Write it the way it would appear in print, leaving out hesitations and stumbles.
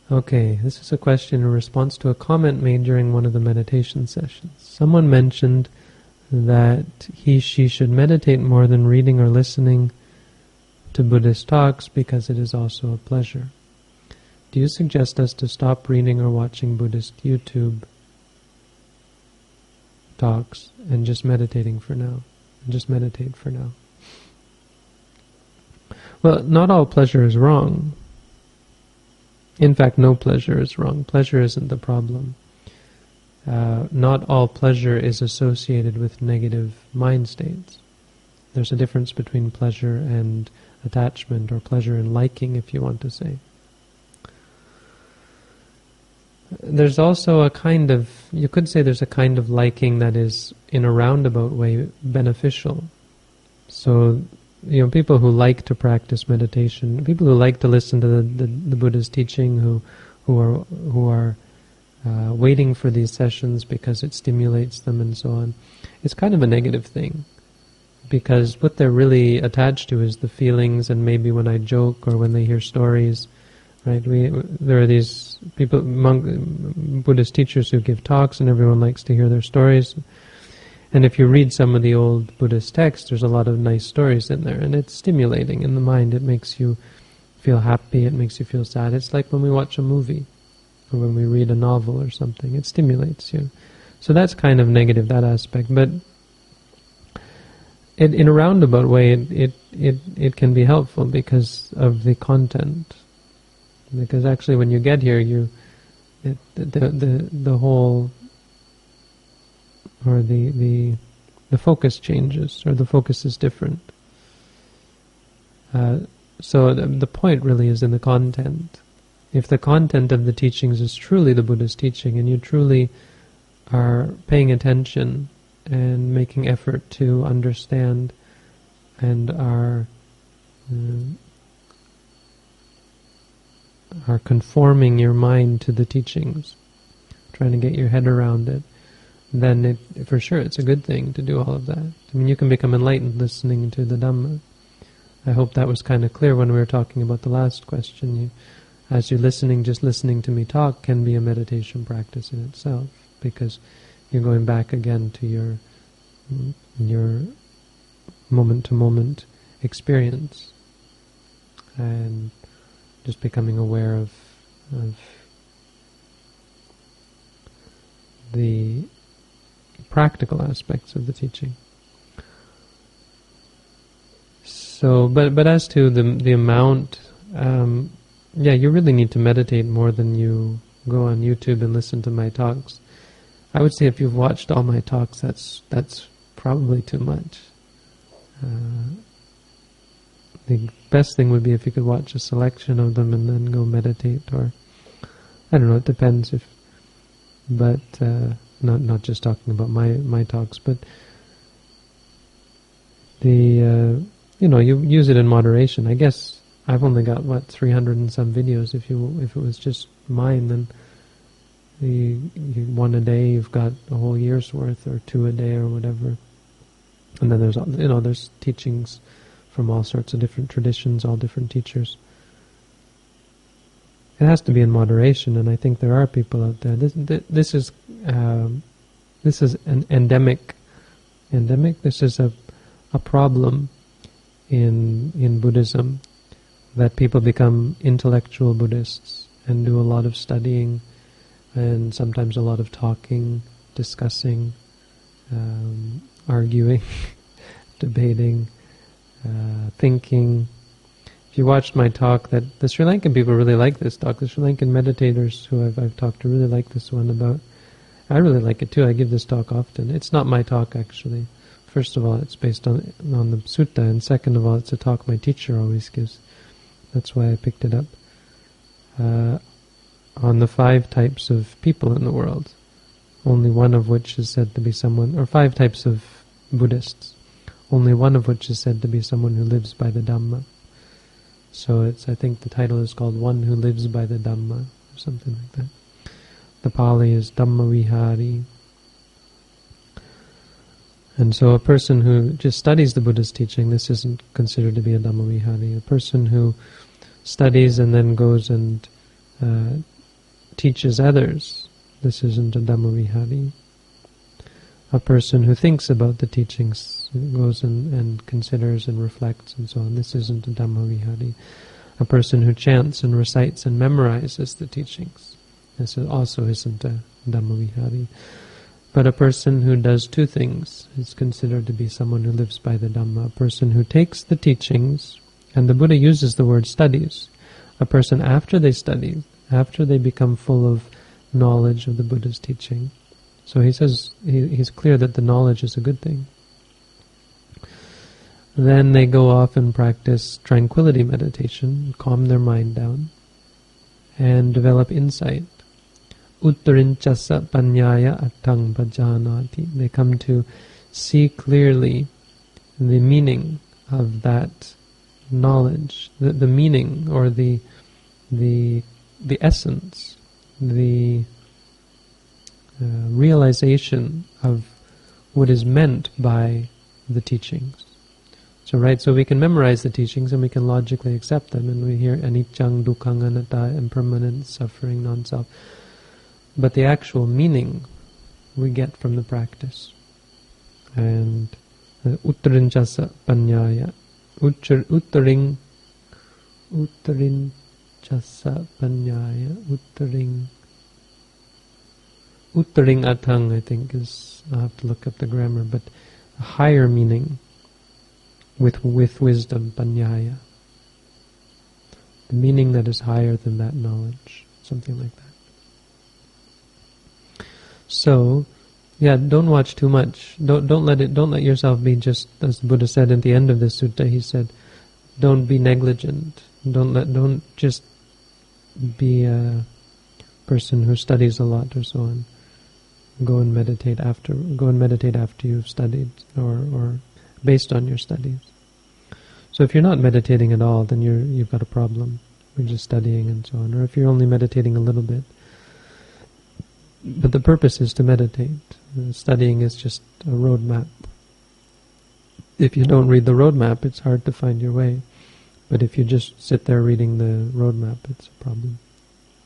Okay, this is a question in response to a comment made during one of the meditation sessions. Someone mentioned that she should meditate more than reading or listening to Buddhist talks because it is also a pleasure. Do you suggest us to stop reading or watching Buddhist YouTube talks and just meditating for now? And just meditate for now. Well, not all pleasure is wrong. In fact, no pleasure is wrong. Pleasure isn't the problem. Not all pleasure is associated with negative mind states. There's a difference between pleasure and attachment, or pleasure and liking, if you want to say. There's also a kind of, you could say there's a kind of liking that is, in a roundabout way, beneficial. So, people who like to practice meditation, people who like to listen to the Buddha's teaching, who are waiting for these sessions because it stimulates them and so on, it's kind of a negative thing. Because what they're really attached to is the feelings, and maybe when I joke or when they hear stories, right? There are these people, Buddhist teachers who give talks, and everyone likes to hear their stories. And if you read some of the old Buddhist texts, there's a lot of nice stories in there, and it's stimulating in the mind. It makes you feel happy, it makes you feel sad. It's like when we watch a movie, or when we read a novel or something, it stimulates you. So that's kind of negative, that aspect. But in a roundabout way, it can be helpful because of the content. Because actually, when you get here, the whole, or the focus changes, or the focus is different. So the point really is in the content. If the content of the teachings is truly the Buddha's teaching, and you truly are paying attention and making effort to understand, and are conforming your mind to the teachings, trying to get your head around it, then for sure it's a good thing to do all of that. I mean, you can become enlightened listening to the Dhamma. I hope that was kind of clear when we were talking about the last question. As you're listening, just listening to me talk can be a meditation practice in itself, because you're going back again to your moment-to-moment experience, and just becoming aware of the practical aspects of the teaching. So, but as to the amount, you really need to meditate more than you go on YouTube and listen to my talks. I would say if you've watched all my talks, that's probably too much. The best thing would be if you could watch a selection of them and then go meditate, or I don't know. It depends but not just talking about my talks, but you use it in moderation. I guess I've only got 300 and some videos. If it was just mine, then one a day, you've got a whole year's worth, or 2 a day, or whatever. And then there's teachings from all sorts of different traditions, all different teachers. It has to be in moderation, and I think there are people out there. This is an endemic. This is a problem in Buddhism, that people become intellectual Buddhists and do a lot of studying, and sometimes a lot of talking, discussing, arguing, debating, thinking. If you watched my talk, that the Sri Lankan people really like this talk. The Sri Lankan meditators who I've talked to really like this one about. I really like it too. I give this talk often. It's not my talk, actually. First of all, it's based on the sutta, and second of all, it's a talk my teacher always gives. That's why I picked it up. On the 5 types of people in the world, only one of which is said to be someone, or 5 types of Buddhists, only one of which is said to be someone who lives by the Dhamma. So I think the title is called One Who Lives by the Dhamma, or something like that. The Pali is Dhamma Vihari. And so a person who just studies the Buddha's teaching, this isn't considered to be a Dhamma Vihari. A person who studies and then goes and teaches others, this isn't a Dhammavihari. A person who thinks about the teachings, goes and considers and reflects and so on, this isn't a Dhammavihari. A person who chants and recites and memorizes the teachings, this also isn't a Dhammavihari. But a person who does two things is considered to be someone who lives by the Dhamma. A person who takes the teachings, and the Buddha uses the word studies. A person after they study, after they become full of knowledge of the Buddha's teaching. So he says, he's clear that the knowledge is a good thing. Then they go off and practice tranquility meditation, calm their mind down, and develop insight. Uttarinchasa panyaya attang bhajanati. They come to see clearly the meaning of that knowledge, the meaning or the essence, the realization of what is meant by the teachings. So we can memorize the teachings and we can logically accept them, and we hear anicca, dukkha, anatta, impermanent, suffering, non-self. But the actual meaning we get from the practice. And uttarinchasa panyaya, uttarinchasa panyaya, uttaring atang, I think is, I'll have to look up the grammar, but a higher meaning with wisdom, panyaya. The meaning that is higher than that knowledge, something like that. So, don't watch too much. Don't let yourself be just, as the Buddha said at the end of this sutta, he said, don't be negligent. Don't just be a person who studies a lot or so on. Go and meditate after you've studied, or based on your studies. So if you're not meditating at all, then you've got a problem. You're just studying and so on. Or if you're only meditating a little bit. But the purpose is to meditate. Studying is just a roadmap. If you don't read the roadmap, it's hard to find your way. But if you just sit there reading the roadmap, it's a problem.